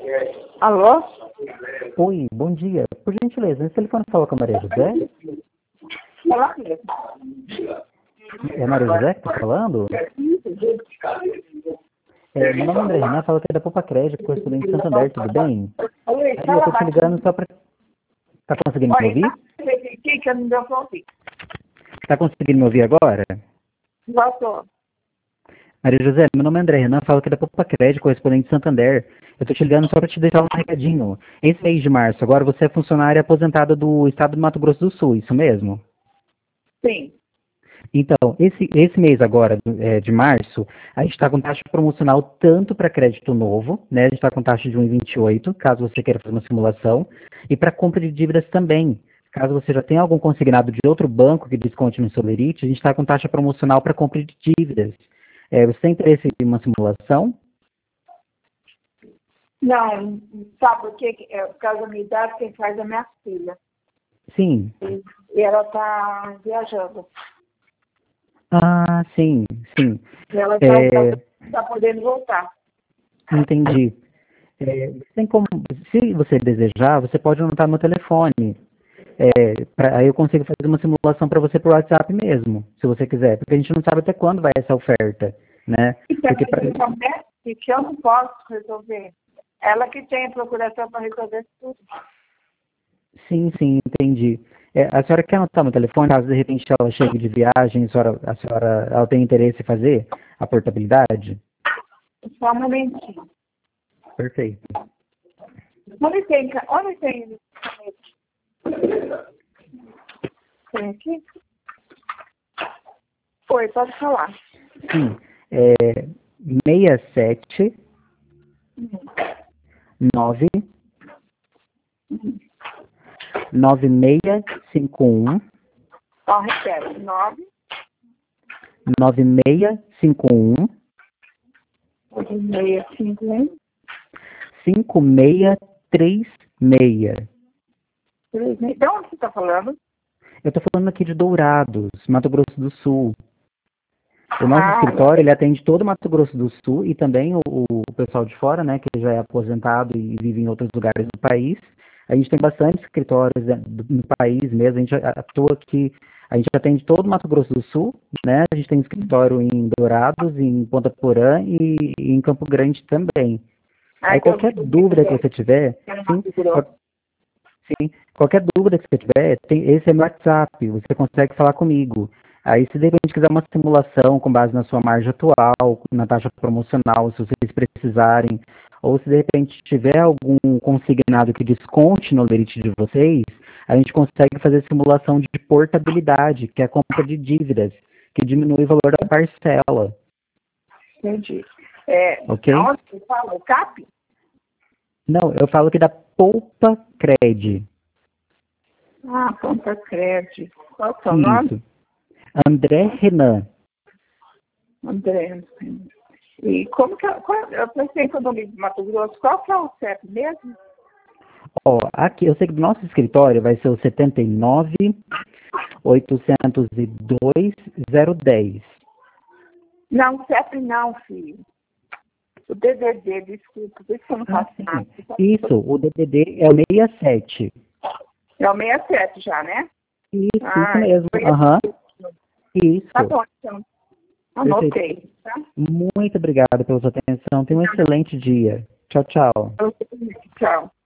Alô? Oi, bom dia. Por gentileza, esse telefone fala com a Maria José? Olá, mesmo. É a Maria José que está falando? Meu nome é André Renan, falo que é da Poupa Crédito, correspondente de Santander, tudo bem? Oi, Aí eu tô te ligando só para... Tá conseguindo me ouvir? que eu não deu pra ouvir. Tá conseguindo me ouvir agora? Voltou. Maria José, meu nome é André Renan, falo que é da Poupa Crédito, correspondente de Santander. Eu tô te ligando só para te deixar um recadinho. Esse mês de março, agora você é funcionária aposentada do Estado do Mato Grosso do Sul, isso mesmo? Sim. Então, esse mês agora, de março, a gente está com taxa promocional tanto para crédito novo, né? A gente está com taxa de 1,28, caso você queira fazer uma simulação, e para compra de dívidas também. Caso você já tenha algum consignado de outro banco que desconte no Solerite, a gente está com taxa promocional para compra de dívidas. Você tem interesse em uma simulação? Não, sabe o que? Por causa da minha idade, quem faz é a minha filha. Sim. E ela está viajando. Ah, sim, sim. E ela está podendo voltar. Entendi. Tem como, se você desejar, você pode anotar meu telefone. Aí eu consigo fazer uma simulação para você por WhatsApp mesmo, se você quiser, porque a gente não sabe até quando vai essa oferta, né? E Porque também acontece que eu não posso resolver. Ela que tem a procuração para resolver tudo. sim, entendi. A senhora quer anotar meu telefone, caso de repente ela chegue de viagem, a senhora ela tem interesse em fazer a portabilidade? Só um momentinho. Perfeito. Onde tem? Tem aqui? Oi, pode falar. Sim, 67 9 9651 Ó, repete. 9, 9651 651, 5636. 3. De onde você está falando? Eu estou falando aqui de Dourados, Mato Grosso do Sul. O nosso Ah, escritório, ele atende todo o Mato Grosso do Sul e também o pessoal de fora, né, que já é aposentado e vive em outros lugares do país. A gente tem bastante escritórios no país mesmo, a gente atua aqui, a gente atende todo o Mato Grosso do Sul, né, a gente tem escritório em Dourados, em Ponta Porã e em Campo Grande também. Aí que eu qualquer dúvida que você tiver, sim, sim, qualquer dúvida que você tiver, esse é meu WhatsApp, você consegue falar comigo. Aí, se de repente quiser uma simulação com base na sua margem atual, na taxa promocional, se vocês precisarem, ou se de repente tiver algum consignado que desconte no limite de vocês, a gente consegue fazer simulação de portabilidade, que é a compra de dívidas, que diminui o valor da parcela. entendi. Ok? Onde você fala? O CAP? Não, eu falo que da Poupa Cred. Ah, conta crédito. Qual é o seu nome? Isso. André Renan. André. E como que eu pensei que eu não ligo Mato Grosso. Qual que é o CEP mesmo? Ó, aqui, eu sei que do nosso escritório vai ser o 79 802 010. Não, CEP não, filho. O DDD, desculpa, por isso que eu não faço nada. Isso, o DDD é o 67. É o 67 já, né? Isso mesmo. Aham. Isso. Tá bom, então. Anotei, tá? Muito obrigado pela sua atenção. Tenha um excelente dia. Tchau, tchau. Tchau.